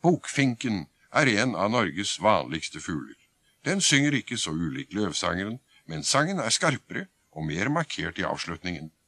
Bokfinken er en av Norges vanligste fugler. Den synger ikke så ulik løvsangeren, men sangen er skarpere og mer markert i avslutningen.